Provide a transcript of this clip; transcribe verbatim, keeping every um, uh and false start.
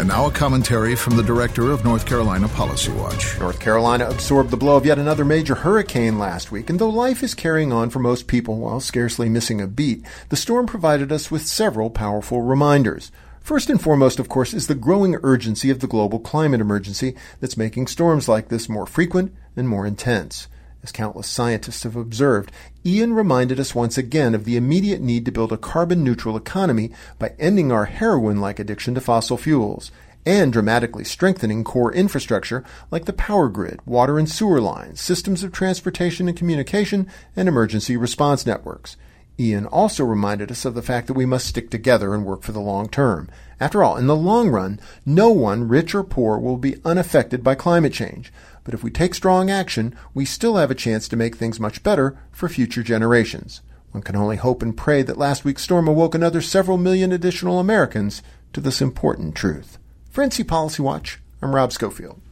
And now a commentary from the director of North Carolina Policy Watch. North Carolina absorbed the blow of yet another major hurricane last week, and though life is carrying on for most people while scarcely missing a beat, the storm provided us with several powerful reminders. First and foremost, of course, is the growing urgency of the global climate emergency that's making storms like this more frequent and more intense. As countless scientists have observed, Ian reminded us once again of the immediate need to build a carbon-neutral economy by ending our heroin-like addiction to fossil fuels and dramatically strengthening core infrastructure like the power grid, water and sewer lines, systems of transportation and communication, and emergency response networks. Ian also reminded us of the fact that we must stick together and work for the long term. After all, in the long run, no one, rich or poor, will be unaffected by climate change. But if we take strong action, we still have a chance to make things much better for future generations. One can only hope and pray that last week's storm awoke another several million additional Americans to this important truth. For N C Policy Watch, I'm Rob Schofield.